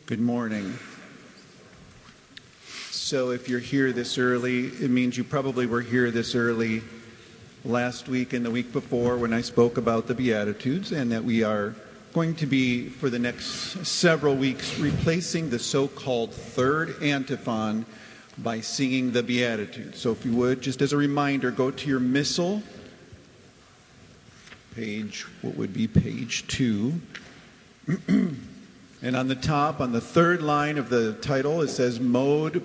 Good morning. So if you're here this early, it means you probably were here this early last week and the week before when I spoke about the Beatitudes, and that we are going to be, for the next several weeks, replacing the so-called third antiphon by singing the Beatitudes. So if you would, just as a reminder, go to your missal, page 2. And on the top, on the third line of the title, it says Mode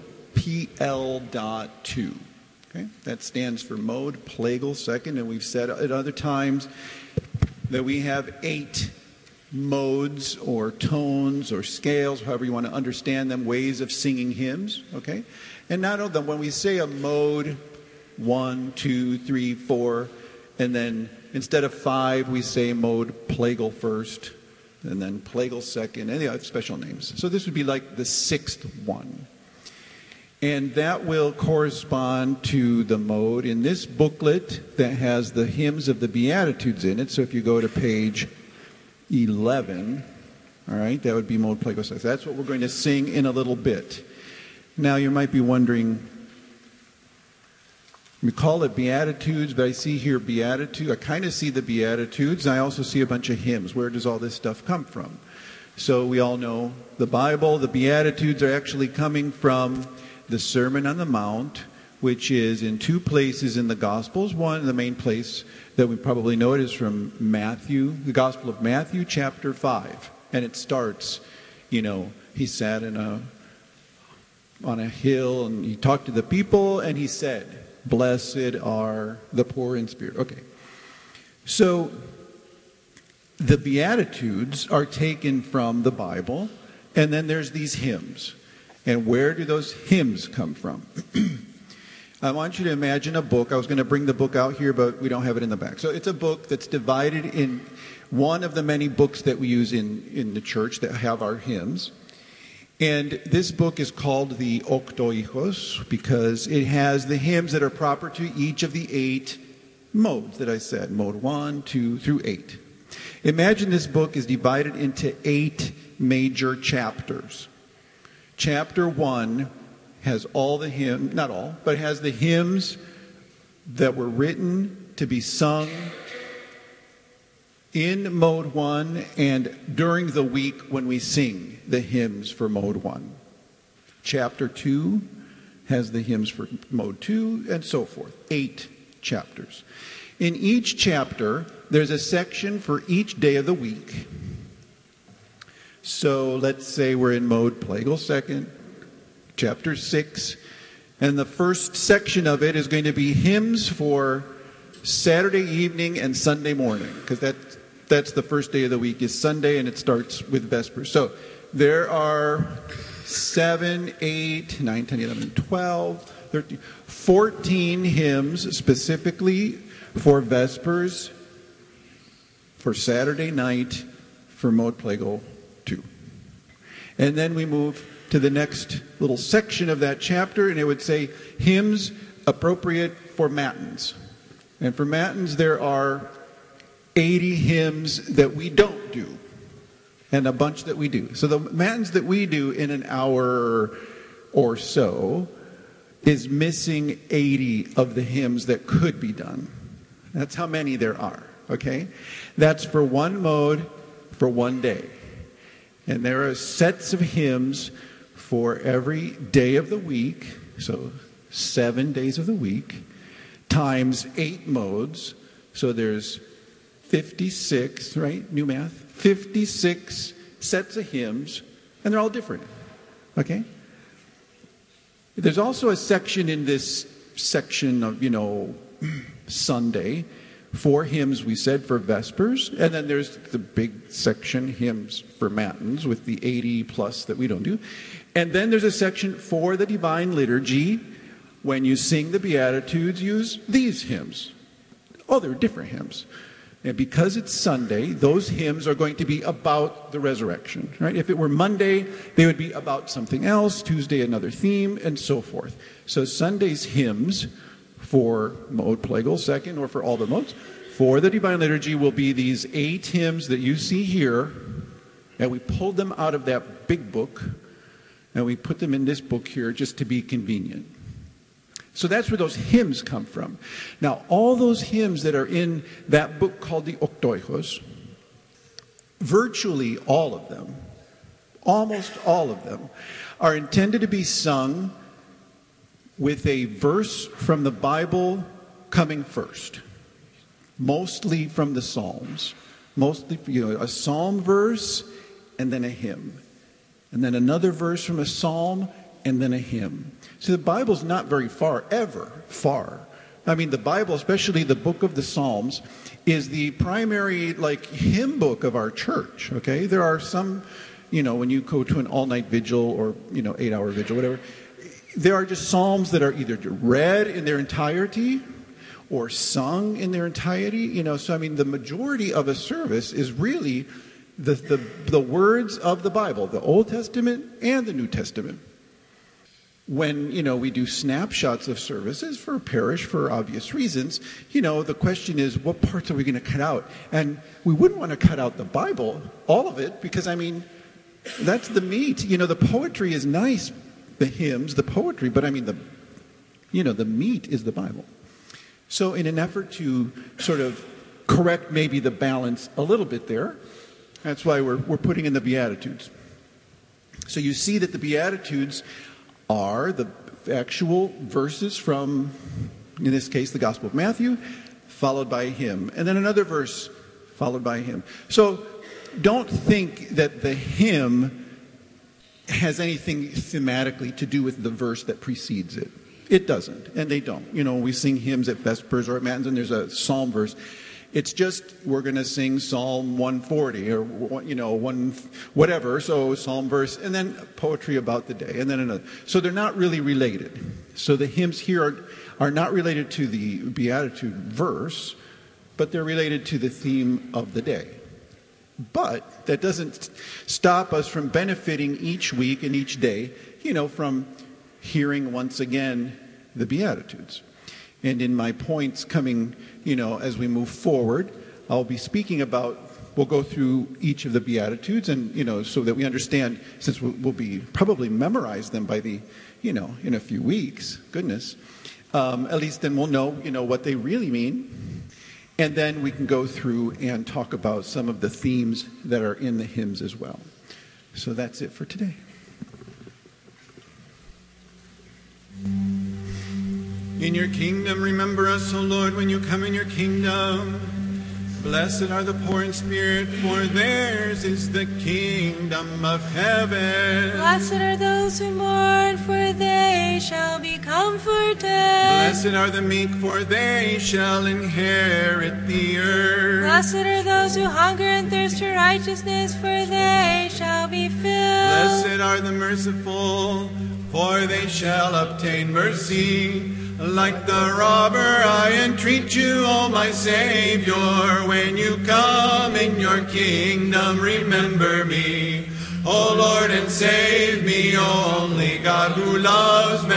PL.2. Okay? That stands for Mode Plagal Second, and we've said at other times that we have 8 modes or tones or scales, however you want to understand them, ways of singing hymns. Okay? And not only when we say a mode 1, 2, 3, 4, and then instead of 5, we say Mode Plagal First, and then Plagal Second, and they have special names. So this would be like the 6th one. And that will correspond to the mode in this booklet that has the hymns of the Beatitudes in it. So if you go to page 11, all right, that would be Mode Plagal Second. That's what we're going to sing in a little bit. Now you might be wondering, we call it Beatitudes, but I see here Beatitude. I kind of see the Beatitudes, and I also see a bunch of hymns. Where does all this stuff come from? So we all know the Bible. The Beatitudes are actually coming from the Sermon on the Mount, which is in 2 places in the Gospels. One, the main place that we probably know it is from Matthew, the Gospel of Matthew, chapter 5. And it starts, he sat on a hill, and he talked to the people, and he said, "Blessed are the poor in spirit." Okay. So the Beatitudes are taken from the Bible, and then there's these hymns. And where do those hymns come from? I want you to imagine a book. I was going to bring the book out here, but we don't have it in the back. So it's a book that's divided in one of the many books that we use in the church that have our hymns. And this book is called the Octohijos because it has the hymns that are proper to each of the 8 modes that I said, mode 1, 2, through 8. Imagine this book is divided into 8 major chapters. Chapter 1 has all the hymns, not all, but has the hymns that were written to be sung in mode 1 and during the week when we sing the hymns for mode 1. Chapter 2 has the hymns for mode 2 and so forth. 8 chapters. In each chapter, there's a section for each day of the week. So let's say we're in mode Plagal Second, chapter 6, and the first section of it is going to be hymns for Saturday evening and Sunday morning, because that's the first day of the week is Sunday, and it starts with Vespers. So there are 7, 8, 9, 10, 11, 12, 13, 14 hymns specifically for Vespers, for Saturday night, for Mode Plagal 2. And then we move to the next little section of that chapter, and it would say hymns appropriate for matins. And for matins, there are 80 hymns that we don't do, and a bunch that we do. So the matins that we do in an hour or so is missing 80 of the hymns that could be done. That's how many there are, okay? That's for one mode, for one day. And there are sets of hymns for every day of the week, so 7 days of the week, times 8 modes. So there's 56, right? New math. 56 sets of hymns, and they're all different. Okay? There's also a section in this section of, Sunday for hymns, we said, for Vespers. And then there's the big section, hymns for matins, with the 80 plus that we don't do. And then there's a section for the Divine Liturgy. When you sing the Beatitudes, use these hymns. Oh, they're different hymns. And because it's Sunday, those hymns are going to be about the resurrection, right? If it were Monday, they would be about something else. Tuesday, another theme, and so forth. So Sunday's hymns for Mode Plagal Second, or for all the modes, for the Divine Liturgy will be these 8 hymns that you see here, and we pulled them out of that big book, and we put them in this book here just to be convenient. So that's where those hymns come from. Now, all those hymns that are in that book called the Oktoichos, virtually all of them, almost all of them, are intended to be sung with a verse from the Bible coming first. Mostly from the Psalms. Mostly, a psalm verse and then a hymn. And then another verse from a psalm and then a hymn. So the Bible's not very far, ever far. I mean, the Bible, especially the book of the Psalms, is the primary, hymn book of our church, okay? There are some, when you go to an all-night vigil or, 8-hour vigil, whatever, there are just psalms that are either read in their entirety or sung in their entirety. So the majority of a service is really the words of the Bible, the Old Testament and the New Testament. When, we do snapshots of services for a parish for obvious reasons, the question is, what parts are we going to cut out? And we wouldn't want to cut out the Bible, all of it, because, that's the meat. The poetry is nice, the hymns, the poetry, but the meat is the Bible. So in an effort to sort of correct maybe the balance a little bit there, that's why we're putting in the Beatitudes. So you see that the Beatitudes are the actual verses from, in this case, the Gospel of Matthew, followed by a hymn. And then another verse followed by a hymn. So don't think that the hymn has anything thematically to do with the verse that precedes it. It doesn't, and they don't. We sing hymns at Vespers or at Matins, and there's a psalm verse. It's just, we're going to sing Psalm 140 or, one whatever, so psalm verse, and then poetry about the day, and then another. So they're not really related. So the hymns here are not related to the Beatitude verse, but they're related to the theme of the day. But that doesn't stop us from benefiting each week and each day, from hearing once again the Beatitudes. And in my points coming, as we move forward, I'll be speaking about, we'll go through each of the Beatitudes and, so that we understand, since we'll be probably memorize them by the, in a few weeks, goodness, at least then we'll know, what they really mean. And then we can go through and talk about some of the themes that are in the hymns as well. So that's it for today. In your kingdom, remember us, O Lord, when you come in your kingdom. Blessed are the poor in spirit, for theirs is the kingdom of heaven. Blessed are those who mourn, for they shall be comforted. Blessed are the meek, for they shall inherit the earth. Blessed are those who hunger and thirst for righteousness, for they shall be filled. Blessed are the merciful, for they shall obtain mercy. Like the robber, I entreat you, O my Savior, when you come in your kingdom, remember me. O Lord, and save me, O only God who loves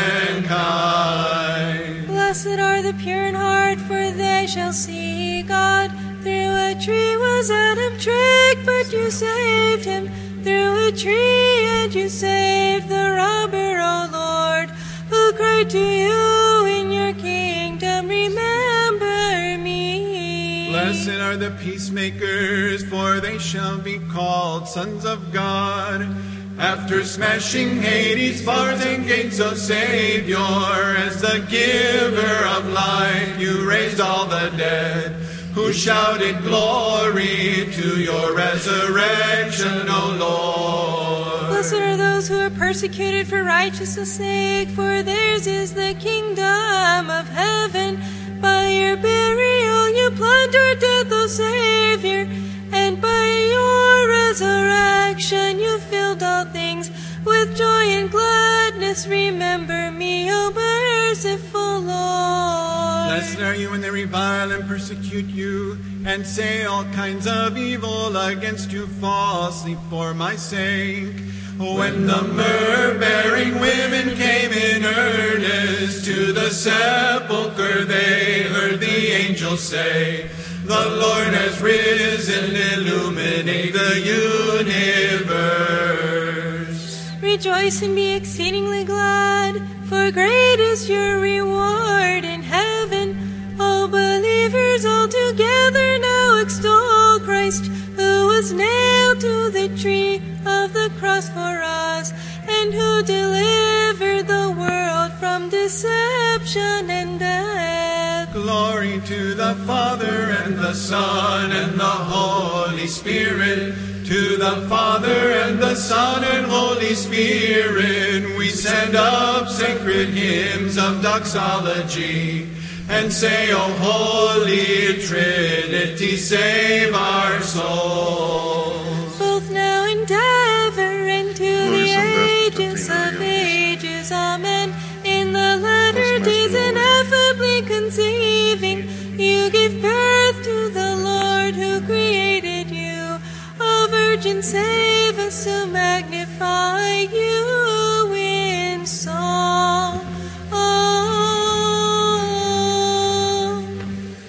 mankind. Blessed are the pure in heart, for they shall see God. Through a tree was Adam tricked, but you saved him. Through a tree, and you saved the robber, O Lord, who cried to you in your kingdom, remember me. Blessed are the peacemakers, for they shall be called sons of God. After smashing Hades' bars and gates, O Savior, as the giver of life, you raised all the dead, who shouted glory to your resurrection, O Lord. Blessed are those who are persecuted for righteousness' sake, for theirs is the kingdom of heaven. By your burial you plundered death, O Savior, and by your resurrection you filled all things with joy and gladness. Remember me, O merciful Lord. Blessed are you when they revile and persecute you, and say all kinds of evil against you falsely for my sake. When the myrrh-bearing women came in earnest to the sepulchre, they heard the angels say, the Lord has risen, illuminate the universe. Rejoice and be exceedingly glad, for great is your reward in heaven. All believers all together now extol Christ, who was nailed to the tree of the cross for us, and who delivered the world from deception and death. Glory to the Father, and the Son, and the Holy Spirit. To the Father, and the Son, and Holy Spirit, we send up sacred hymns of doxology, and say, O Holy Trinity, save our souls. Both now and ever, and to the ages of ages. Amen. In the latter days, ineffably conceiving, you give birth to the Lord who created you. O Virgin, say